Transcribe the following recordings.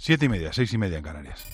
7:30, 6:30 en Canarias.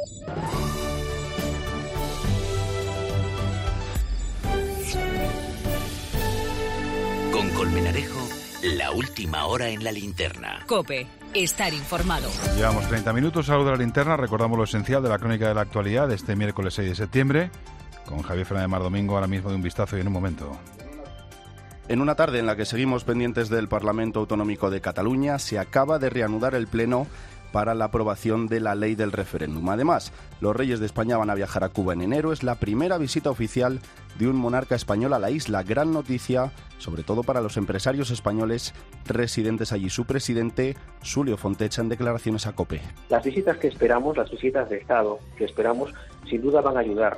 Con Colmenarejo, la última hora en la linterna. COPE, estar informado. Llevamos 30 minutos, salud de la linterna. Recordamos lo esencial de la crónica de la actualidad de este miércoles 6 de septiembre. Con Javier Fernández Mar Domingo, ahora mismo de un vistazo y en un momento. En una tarde en la que seguimos pendientes del Parlamento Autonómico de Cataluña, se acaba de reanudar el pleno para la aprobación de la ley del referéndum. Además, los reyes de España van a viajar a Cuba en enero. Es la primera visita oficial de un monarca español a la isla. Gran noticia, sobre todo para los empresarios españoles residentes allí. Su presidente, Xulio Fontecha, en declaraciones a COPE. Las visitas que esperamos, las visitas de Estado que esperamos, sin duda van a ayudar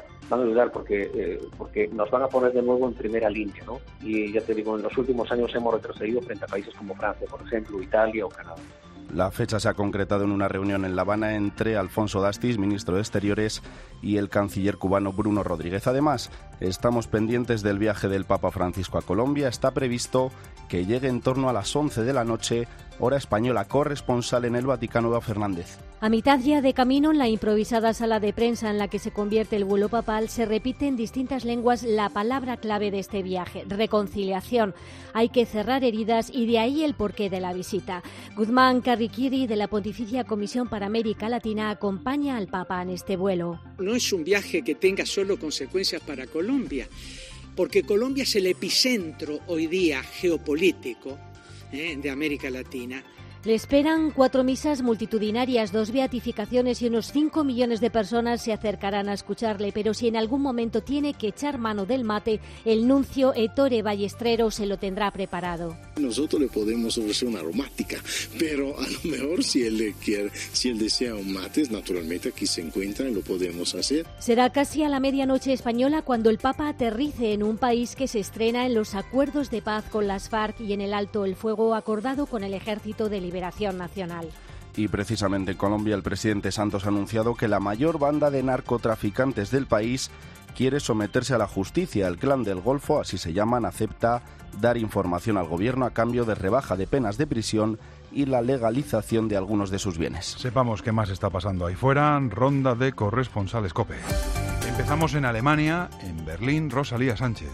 porque nos van a poner de nuevo en primera línea, ¿no? Y ya te digo, en los últimos años hemos retrocedido frente a países como Francia, por ejemplo, Italia o Canadá. La fecha se ha concretado en una reunión en La Habana entre Alfonso Dastis, ministro de Exteriores, y el canciller cubano Bruno Rodríguez. Además, estamos pendientes del viaje del Papa Francisco a Colombia. Está previsto que llegue en torno a las 11 de la noche, hora española. Corresponsal en el Vaticano, Eva Fernández. A mitad ya de camino, en la improvisada sala de prensa en la que se convierte el vuelo papal, se repite en distintas lenguas la palabra clave de este viaje: reconciliación. Hay que cerrar heridas y de ahí el porqué de la visita. Guzmán Carriquiri, de la Pontificia Comisión para América Latina, acompaña al Papa en este vuelo. No es un viaje que tenga solo consecuencias para Colombia, porque Colombia es el epicentro hoy día geopolítico de América Latina. Le esperan 4 misas multitudinarias, 2 beatificaciones y unos 5 millones de personas se acercarán a escucharle. Pero si en algún momento tiene que echar mano del mate, el nuncio Ettore Ballesteros se lo tendrá preparado. Nosotros le podemos ofrecer una aromática, pero a lo mejor si él desea un mate, naturalmente aquí se encuentra y lo podemos hacer. Será casi a la medianoche española cuando el Papa aterrice en un país que se estrena en los acuerdos de paz con las FARC y en el alto el fuego acordado con el Ejército de Liberación Nacional. Y precisamente en Colombia el presidente Santos ha anunciado que la mayor banda de narcotraficantes del país quiere someterse a la justicia. El Clan del Golfo, así se llaman, acepta dar información al gobierno a cambio de rebaja de penas de prisión y la legalización de algunos de sus bienes. Sepamos qué más está pasando ahí fuera. Ronda de corresponsales COPE. Empezamos en Alemania, en Berlín, Rosalía Sánchez.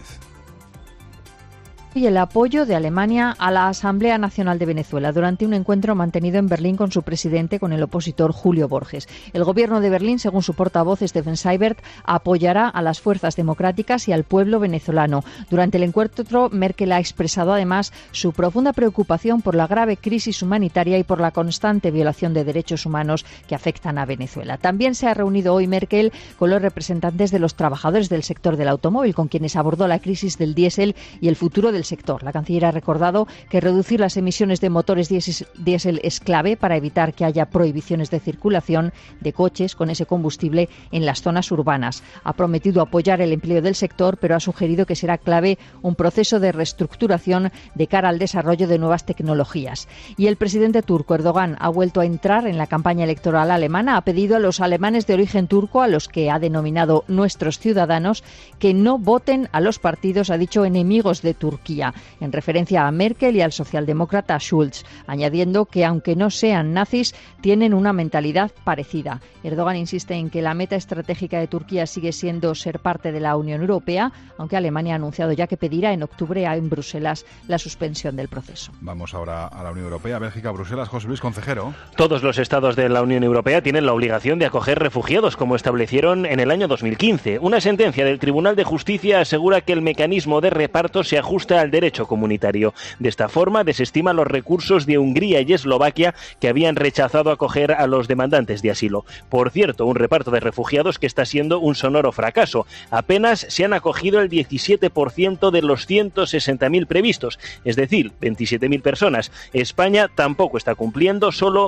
Y el apoyo de Alemania a la Asamblea Nacional de Venezuela durante un encuentro mantenido en Berlín con su presidente, con el opositor Julio Borges. El gobierno de Berlín, según su portavoz Steffen Seibert, apoyará a las fuerzas democráticas y al pueblo venezolano. Durante el encuentro, Merkel ha expresado además su profunda preocupación por la grave crisis humanitaria y por la constante violación de derechos humanos que afectan a Venezuela. También se ha reunido hoy Merkel con los representantes de los trabajadores del sector del automóvil, con quienes abordó la crisis del diésel y el futuro del sector. La canciller ha recordado que reducir las emisiones de motores diésel es clave para evitar que haya prohibiciones de circulación de coches con ese combustible en las zonas urbanas. Ha prometido apoyar el empleo del sector, pero ha sugerido que será clave un proceso de reestructuración de cara al desarrollo de nuevas tecnologías. Y el presidente turco Erdogan ha vuelto a entrar en la campaña electoral alemana. Ha pedido a los alemanes de origen turco, a los que ha denominado nuestros ciudadanos, que no voten a los partidos, ha dicho, enemigos de Turquía, en referencia a Merkel y al socialdemócrata Schulz, añadiendo que aunque no sean nazis, tienen una mentalidad parecida. Erdogan insiste en que la meta estratégica de Turquía sigue siendo ser parte de la Unión Europea, aunque Alemania ha anunciado ya que pedirá en octubre en Bruselas la suspensión del proceso. Vamos ahora a la Unión Europea, Bélgica, Bruselas. José Luis Concejero. Todos los estados de la Unión Europea tienen la obligación de acoger refugiados, como establecieron en el año 2015. Una sentencia del Tribunal de Justicia asegura que el mecanismo de reparto se ajusta al derecho comunitario. De esta forma, desestima los recursos de Hungría y Eslovaquia, que habían rechazado acoger a los demandantes de asilo. Por cierto, un reparto de refugiados que está siendo un sonoro fracaso. Apenas se han acogido el 17% de los 160.000 previstos, es decir, 27.000 personas. España tampoco está cumpliendo, solo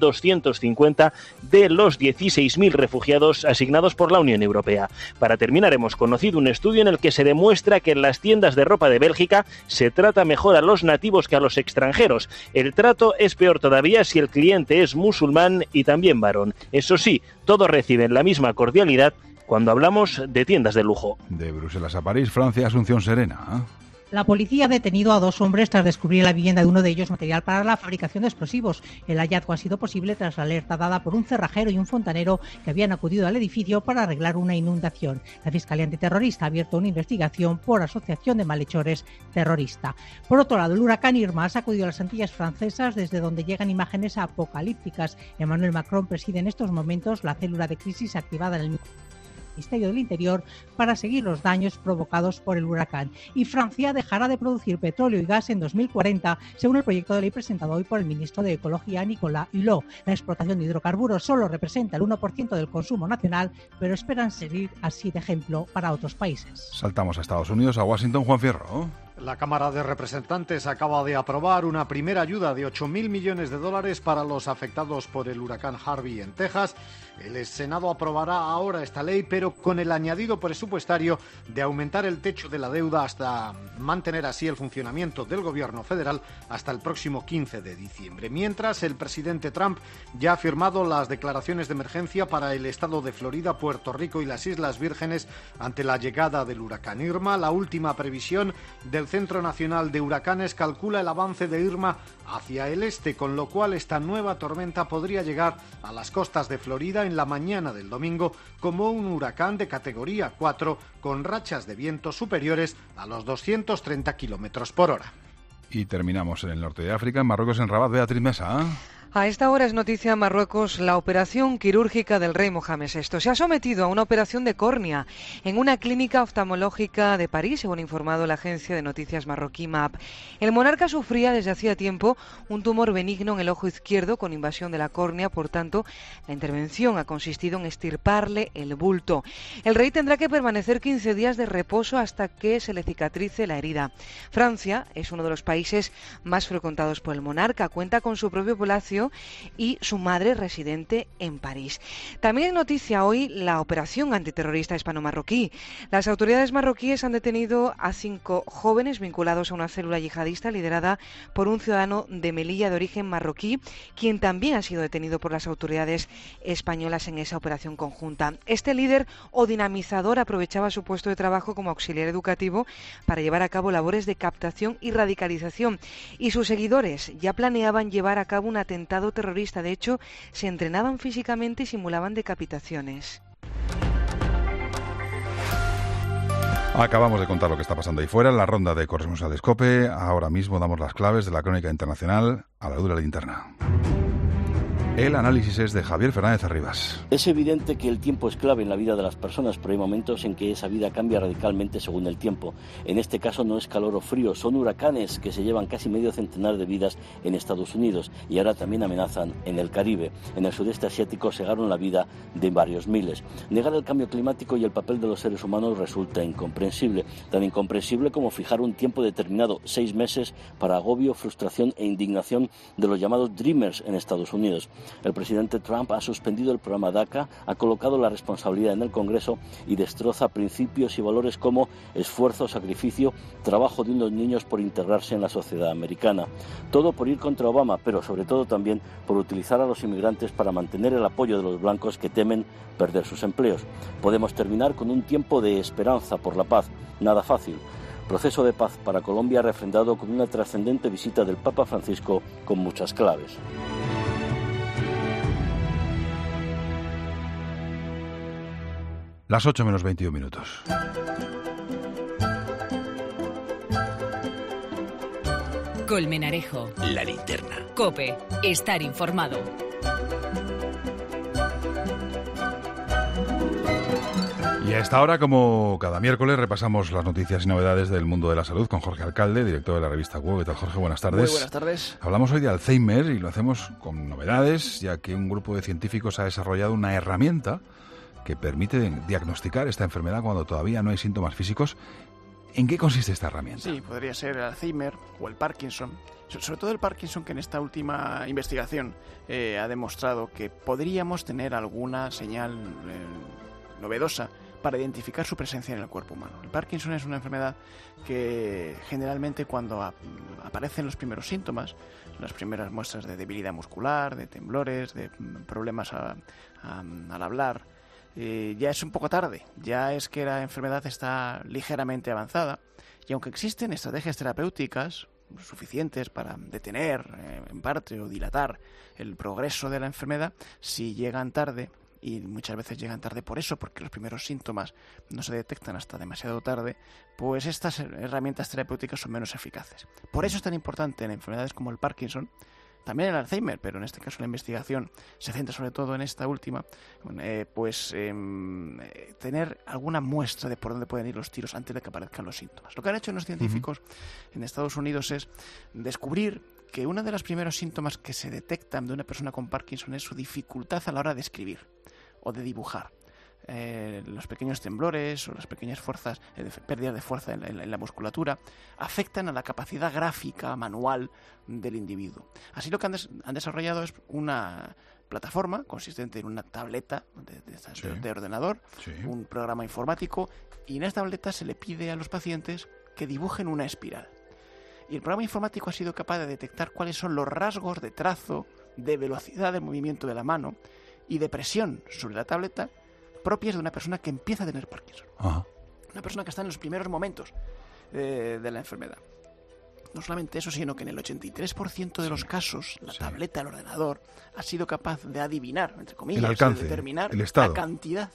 1.250 de los 16.000 refugiados asignados por la Unión Europea. Para terminar, hemos conocido un estudio en el que se demuestra que en las tiendas de ropa de Bélgica se trata mejor a los nativos que a los extranjeros. El trato es peor todavía si el cliente es musulmán y también varón. Eso sí, todos reciben la misma cordialidad cuando hablamos de tiendas de lujo. De Bruselas a París, Francia, Asunción Serena. La policía ha detenido a 2 hombres tras descubrir en la vivienda de uno de ellos material para la fabricación de explosivos. El hallazgo ha sido posible tras la alerta dada por un cerrajero y un fontanero que habían acudido al edificio para arreglar una inundación. La Fiscalía Antiterrorista ha abierto una investigación por asociación de malhechores terrorista. Por otro lado, el huracán Irma ha sacudido las Antillas francesas, desde donde llegan imágenes apocalípticas. Emmanuel Macron preside en estos momentos la célula de crisis activada en el Ministerio del Interior para seguir los daños provocados por el huracán. Y Francia dejará de producir petróleo y gas en 2040, según el proyecto de ley presentado hoy por el ministro de Ecología, Nicolas Hulot. La explotación de hidrocarburos solo representa el 1% del consumo nacional, pero esperan servir así de ejemplo para otros países. Saltamos a Estados Unidos, a Washington, Juan Fierro. La Cámara de Representantes acaba de aprobar una primera ayuda de $8.000 millones para los afectados por el huracán Harvey en Texas. El Senado aprobará ahora esta ley, pero con el añadido presupuestario de aumentar el techo de la deuda hasta mantener así el funcionamiento del gobierno federal hasta el próximo 15 de diciembre. Mientras, el presidente Trump ya ha firmado las declaraciones de emergencia para el estado de Florida, Puerto Rico y las Islas Vírgenes ante la llegada del huracán Irma. La última previsión del Centro Nacional de Huracanes calcula el avance de Irma hacia el este, con lo cual esta nueva tormenta podría llegar a las costas de Florida en la mañana del domingo como un huracán de categoría 4 con rachas de viento superiores a los 230 kilómetros por hora. Y terminamos en el norte de África, en Marruecos, en Rabat. Beatriz Mesa. A esta hora es noticia en Marruecos la operación quirúrgica del rey Mohamed VI. Se ha sometido a una operación de córnea en una clínica oftalmológica de París, según ha informado la agencia de noticias marroquí MAP. El monarca sufría desde hacía tiempo un tumor benigno en el ojo izquierdo con invasión de la córnea, por tanto, la intervención ha consistido en extirparle el bulto. El rey tendrá que permanecer 15 días de reposo hasta que se le cicatrice la herida. Francia es uno de los países más frecuentados por el monarca, cuenta con su propio palacio y su madre residente en París. También es noticia hoy la operación antiterrorista hispano-marroquí. Las autoridades marroquíes han detenido a 5 jóvenes vinculados a una célula yihadista liderada por un ciudadano de Melilla de origen marroquí, quien también ha sido detenido por las autoridades españolas en esa operación conjunta. Este líder o dinamizador aprovechaba su puesto de trabajo como auxiliar educativo para llevar a cabo labores de captación y radicalización, y sus seguidores ya planeaban llevar a cabo un atentado terrorista. De hecho, se entrenaban físicamente y simulaban decapitaciones. Acabamos de contar lo que está pasando ahí fuera en la ronda de corresponsales COPE. Ahora mismo damos las claves de la crónica internacional a la luz de la linterna. El análisis es de Javier Fernández Arribas. Es evidente que el tiempo es clave en la vida de las personas, pero hay momentos en que esa vida cambia radicalmente según el tiempo. En este caso no es calor o frío, son huracanes que se llevan casi medio centenar de vidas en Estados Unidos y ahora también amenazan en el Caribe. En el sudeste asiático cegaron la vida de varios miles. Negar el cambio climático y el papel de los seres humanos resulta incomprensible. Tan incomprensible como fijar un tiempo determinado, 6 meses, para agobio, frustración e indignación de los llamados Dreamers en Estados Unidos. El presidente Trump ha suspendido el programa DACA, ha colocado la responsabilidad en el Congreso y destroza principios y valores como esfuerzo, sacrificio, trabajo de unos niños por integrarse en la sociedad americana. Todo por ir contra Obama, pero sobre todo también por utilizar a los inmigrantes para mantener el apoyo de los blancos que temen perder sus empleos. Podemos terminar con un tiempo de esperanza por la paz. Nada fácil. Proceso de paz para Colombia refrendado con una trascendente visita del Papa Francisco con muchas claves. Las 8 menos 21 minutos. Colmenarejo. La linterna. COPE. Estar informado. Y a esta hora, como cada miércoles, repasamos las noticias y novedades del mundo de la salud con Jorge Alcalde, director de la revista WOW. ¿Qué tal, Jorge? Buenas tardes. Muy buenas tardes. Hablamos hoy de Alzheimer y lo hacemos con novedades, ya que un grupo de científicos ha desarrollado una herramienta que permite diagnosticar esta enfermedad cuando todavía no hay síntomas físicos. ¿En qué consiste esta herramienta? Sí, podría ser el Alzheimer o el Parkinson. Sobre todo el Parkinson, que en esta última investigación ha demostrado que podríamos tener alguna señal novedosa para identificar su presencia en el cuerpo humano. El Parkinson es una enfermedad que generalmente cuando aparecen los primeros síntomas, las primeras muestras de debilidad muscular, de temblores, de problemas al hablar, ya es un poco tarde, ya es que la enfermedad está ligeramente avanzada, y aunque existen estrategias terapéuticas suficientes para detener en parte o dilatar el progreso de la enfermedad, si llegan tarde, y muchas veces llegan tarde por eso, porque los primeros síntomas no se detectan hasta demasiado tarde, pues estas herramientas terapéuticas son menos eficaces. Por eso es tan importante en enfermedades como el Parkinson, también el Alzheimer, pero en este caso la investigación se centra sobre todo en esta última, tener alguna muestra de por dónde pueden ir los tiros antes de que aparezcan los síntomas. Lo que han hecho los científicos en Estados Unidos es descubrir que uno de los primeros síntomas que se detectan de una persona con Parkinson es su dificultad a la hora de escribir o de dibujar. Los pequeños temblores o las pequeñas fuerzas, pérdidas de fuerza en la musculatura, afectan a la capacidad gráfica manual del individuo. Así lo que han desarrollado es una plataforma consistente en una tableta de ordenador, un programa informático, y en esta tableta se le pide a los pacientes que dibujen una espiral. Y el programa informático ha sido capaz de detectar cuáles son los rasgos de trazo, de velocidad del movimiento de la mano y de presión sobre la tableta propias de una persona que empieza a tener Parkinson. Una persona que está en los primeros momentos de la enfermedad. No solamente eso, sino que en el 83% de los casos la tableta, el ordenador, ha sido capaz de adivinar, entre comillas, el alcance, de determinar el estado, la cantidad,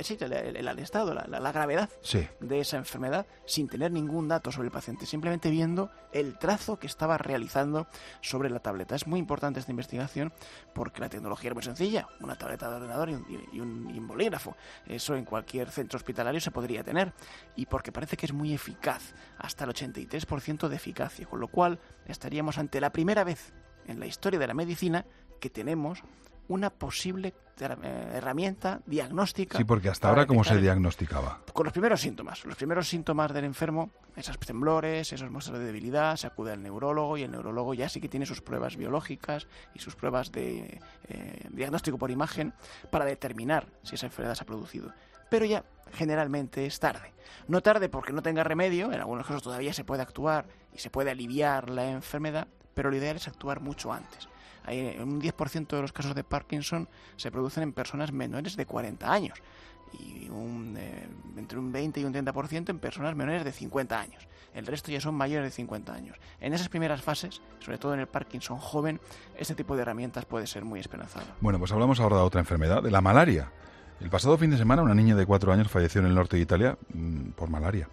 el estado, la gravedad de esa enfermedad, sin tener ningún dato sobre el paciente, simplemente viendo el trazo que estaba realizando sobre la tableta. Es muy importante esta investigación porque la tecnología es muy sencilla, una tableta de ordenador y un bolígrafo. Eso en cualquier centro hospitalario se podría tener, y porque parece que es muy eficaz, hasta el 83% de eficacia, con lo cual estaríamos ante la primera vez en la historia de la medicina que tenemos una posible herramienta diagnóstica. Sí, porque hasta ahora, ¿cómo se diagnosticaba? Con los primeros síntomas del enfermo, esos temblores, esas muestras de debilidad, se acude al neurólogo, y el neurólogo ya sí que tiene sus pruebas biológicas y sus pruebas de diagnóstico por imagen para determinar si esa enfermedad se ha producido. Pero ya generalmente es tarde. No tarde porque no tenga remedio, en algunos casos todavía se puede actuar y se puede aliviar la enfermedad, pero lo ideal es actuar mucho antes. En un 10% de los casos de Parkinson se producen en personas menores de 40 años y entre un 20 y un 30% en personas menores de 50 años. El resto ya son mayores de 50 años. En esas primeras fases, sobre todo en el Parkinson joven, este tipo de herramientas puede ser muy esperanzador. Bueno, pues hablamos ahora de otra enfermedad, de la malaria. El pasado fin de semana una niña de 4 años falleció en el norte de Italia por malaria.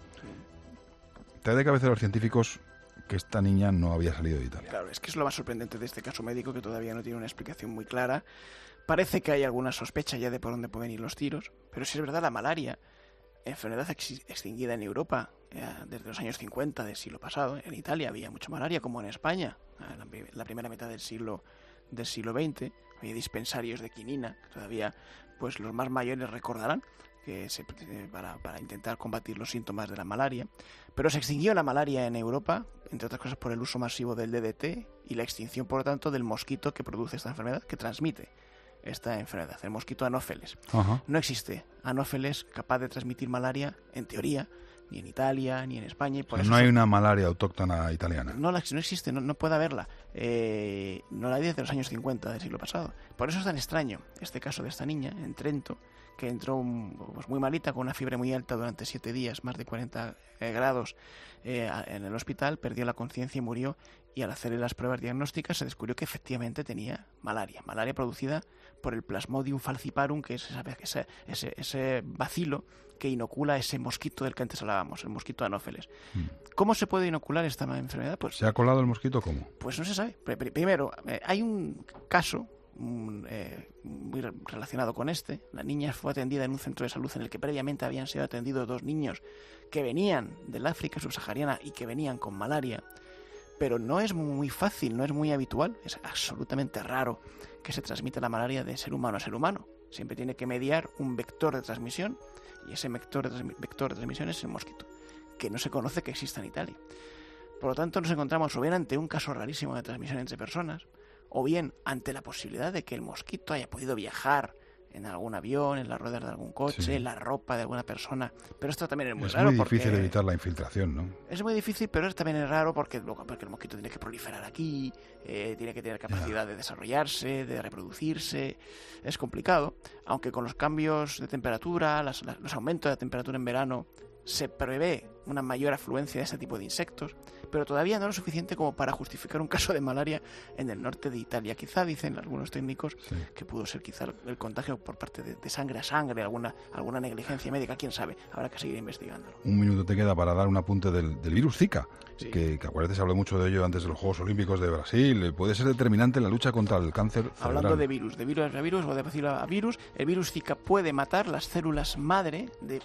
Trae de cabeza a los científicos que esta niña no había salido de Italia. Claro, es que es lo más sorprendente de este caso médico, que todavía no tiene una explicación muy clara. Parece que hay alguna sospecha ya de por dónde pueden ir los tiros, pero si es verdad, la malaria, enfermedad extinguida en Europa desde los años 50 del siglo pasado. En Italia había mucha malaria, como en España, en la primera mitad del siglo XX. Había dispensarios de quinina, que todavía pues los más mayores recordarán, que para intentar combatir los síntomas de la malaria. Pero se extinguió la malaria en Europa, entre otras cosas por el uso masivo del DDT y la extinción, por lo tanto, del mosquito que produce esta enfermedad, que transmite esta enfermedad, el mosquito Anófeles. No existe Anófeles capaz de transmitir malaria, en teoría, ni en Italia, ni en España. Y por eso no hay una malaria autóctona italiana. No existe, no puede haberla. No la hay desde los años 50 del siglo pasado. Por eso es tan extraño este caso de esta niña en Trento, que entró muy malita, con una fiebre muy alta durante 7 días, más de 40 grados en el hospital, perdió la conciencia y murió. Y al hacerle las pruebas diagnósticas se descubrió que efectivamente tenía malaria producida por el Plasmodium falciparum, que es ese bacilo que inocula ese mosquito del que antes hablábamos, el mosquito Anófeles. ¿Cómo se puede inocular esta enfermedad? Pues, ¿se ha colado el mosquito cómo? Pues no se sabe. Primero, hay un caso muy relacionado con este. La niña fue atendida en un centro de salud en el que previamente habían sido atendidos 2 niños que venían del África subsahariana y que venían con malaria. Pero no es muy fácil, no es muy habitual, es absolutamente raro que se transmita la malaria de ser humano a ser humano. Siempre tiene que mediar un vector de transmisión, y ese vector de transmisión es el mosquito, que no se conoce que exista en Italia. Por lo tanto, nos encontramos o bien ante un caso rarísimo de transmisión entre personas, o bien ante la posibilidad de que el mosquito haya podido viajar en algún avión, en las ruedas de algún coche, en la ropa de alguna persona. Pero esto también es muy es raro. Es muy difícil evitar la infiltración, ¿no? Es muy difícil, pero también es raro porque el mosquito tiene que proliferar aquí, tiene que tener capacidad de desarrollarse, de reproducirse. Es complicado, aunque con los cambios de temperatura, los aumentos de temperatura en verano, se prevé una mayor afluencia de este tipo de insectos, pero todavía no lo suficiente como para justificar un caso de malaria en el norte de Italia. Quizá, dicen algunos técnicos, que pudo ser quizá el contagio por parte de sangre a sangre, alguna negligencia médica, quién sabe, habrá que seguir investigándolo. Un minuto te queda para dar un apunte del virus Zika, que acuérdate, se habló mucho de ello antes de los Juegos Olímpicos de Brasil. Puede ser determinante en la lucha contra el cáncer cerebral. Hablando de virus o de bacilo a virus, el virus Zika puede matar las células madre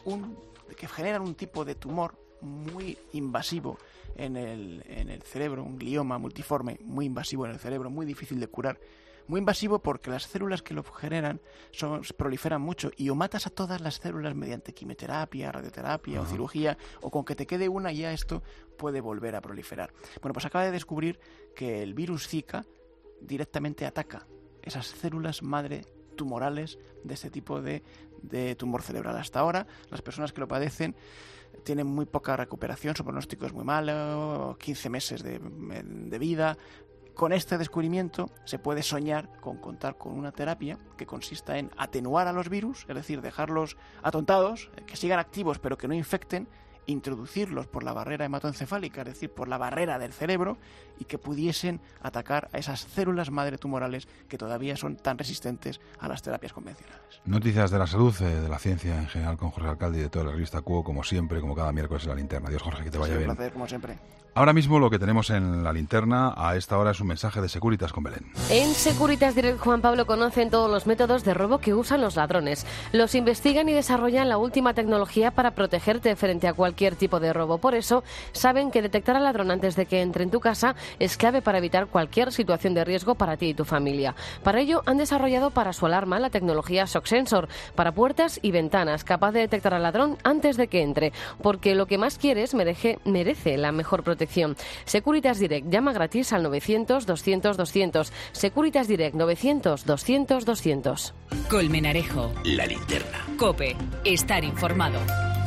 que generan un tipo de tumor muy invasivo en el cerebro, un glioma multiforme muy invasivo en el cerebro, muy difícil de curar. Muy invasivo porque las células que lo generan proliferan mucho y o matas a todas las células mediante quimioterapia, radioterapia o cirugía, o con que te quede una ya esto puede volver a proliferar. Bueno, pues acaba de descubrir que el virus Zika directamente ataca esas células madre tumorales de este tipo de tumor cerebral. Hasta ahora, las personas que lo padecen tienen muy poca recuperación, su pronóstico es muy malo, 15 meses de vida. Con este descubrimiento se puede soñar con contar con una terapia que consista en atenuar a los virus, es decir, dejarlos atontados, que sigan activos pero que no infecten, introducirlos por la barrera hematoencefálica, es decir, por la barrera del cerebro, y que pudiesen atacar a esas células madre tumorales que todavía son tan resistentes a las terapias convencionales. Noticias de la salud, de la ciencia en general, con Jorge Alcalde y de toda la revista Cuo, como siempre, como cada miércoles en La Linterna. Adiós, Jorge, que te vaya bien. Un placer, como siempre. Ahora mismo lo que tenemos en La Linterna a esta hora es un mensaje de Securitas con Belén. En Securitas Direct, Juan Pablo, conocen todos los métodos de robo que usan los ladrones. Los investigan y desarrollan la última tecnología para protegerte frente a cualquier tipo de robo. Por eso, saben que detectar al ladrón antes de que entre en tu casa es clave para evitar cualquier situación de riesgo para ti y tu familia. Para ello, han desarrollado para su alarma la tecnología Shock Sensor para puertas y ventanas, capaz de detectar al ladrón antes de que entre, porque lo que más quieres merece la mejor protección. Securitas Direct, llama gratis al 900-200-200. Securitas Direct, 900-200-200. Colmenarejo. La Linterna. COPE. Estar informado.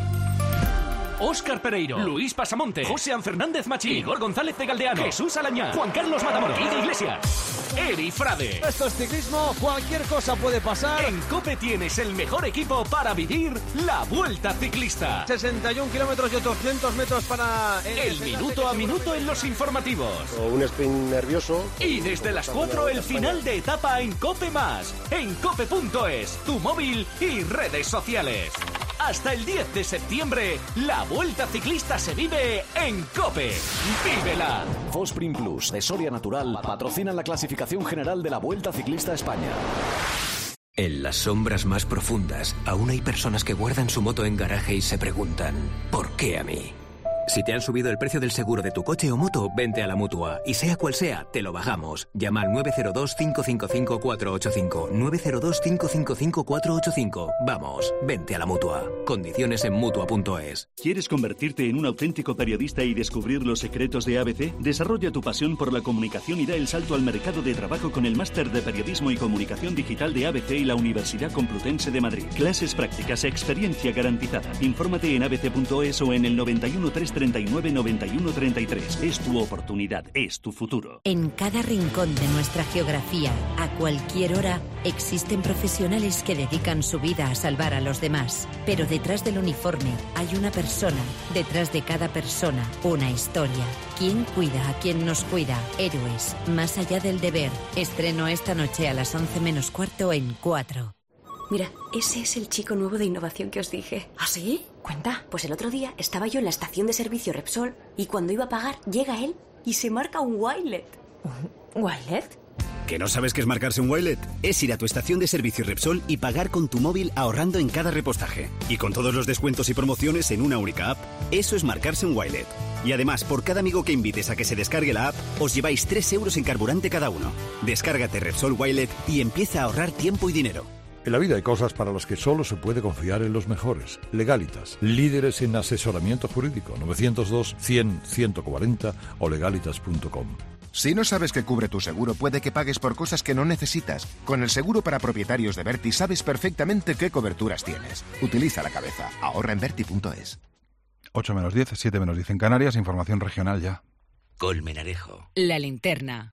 Óscar Pereiro, Luis Pasamonte, José Fernández Machín, Igor González de Galdeano, Jesús Alañá, Juan Carlos Matamoros, Guido Iglesias, Eri Frade. Esto es ciclismo, cualquier cosa puede pasar. En COPE tienes el mejor equipo para vivir la Vuelta Ciclista. 61 kilómetros y 800 metros para... El minuto a minuto en los informativos. Un sprint nervioso. Y desde las 4 el final de etapa en COPE+, en cope.es, tu móvil y redes sociales. Hasta el 10 de septiembre, la Vuelta Ciclista se vive en COPE. ¡Vívela! Fosprin Plus de Soria Natural patrocinan la clasificación general de la Vuelta Ciclista a España. En las sombras más profundas, aún hay personas que guardan su moto en garaje y se preguntan, ¿por qué a mí? Si te han subido el precio del seguro de tu coche o moto, vente a la Mutua. Y sea cual sea, te lo bajamos. Llama al 902-555-485. 902-555-485. Vamos, vente a la Mutua. Condiciones en Mutua.es. ¿Quieres convertirte en un auténtico periodista y descubrir los secretos de ABC? Desarrolla tu pasión por la comunicación y da el salto al mercado de trabajo con el Máster de Periodismo y Comunicación Digital de ABC y la Universidad Complutense de Madrid. Clases prácticas, experiencia garantizada. Infórmate en abc.es o en el 91 339 91 33. Es tu oportunidad, es tu futuro. En cada rincón de nuestra geografía, a cualquier hora, existen profesionales que dedican su vida a salvar a los demás. Pero detrás del uniforme hay una persona. Detrás de cada persona, una historia. ¿Quién cuida a quien nos cuida? Héroes, más allá del deber. Estreno esta noche a las 11:15 en 4. Mira, ese es el chico nuevo de innovación que os dije. ¿Ah, sí? Cuenta. Pues el otro día estaba yo en la estación de servicio Repsol y cuando iba a pagar, llega él y se marca un Wilet. ¿Un Wilet? ¿Que no sabes qué es marcarse un Wilet? Es ir a tu estación de servicio Repsol y pagar con tu móvil ahorrando en cada repostaje. Y con todos los descuentos y promociones en una única app. Eso es marcarse un Wilet. Y además, por cada amigo que invites a que se descargue la app, os lleváis 3 euros en carburante cada uno. Descárgate Repsol Wilet y empieza a ahorrar tiempo y dinero. En la vida hay cosas para las que solo se puede confiar en los mejores. Legalitas, líderes en asesoramiento jurídico. 902 100 140 o legalitas.com. Si no sabes qué cubre tu seguro, puede que pagues por cosas que no necesitas. Con el seguro para propietarios de Verti sabes perfectamente qué coberturas tienes. Utiliza la cabeza. Ahorra en Verti.es. 8 menos 10, 7 menos 10 en Canarias. Información regional ya. Colmenarejo. La linterna.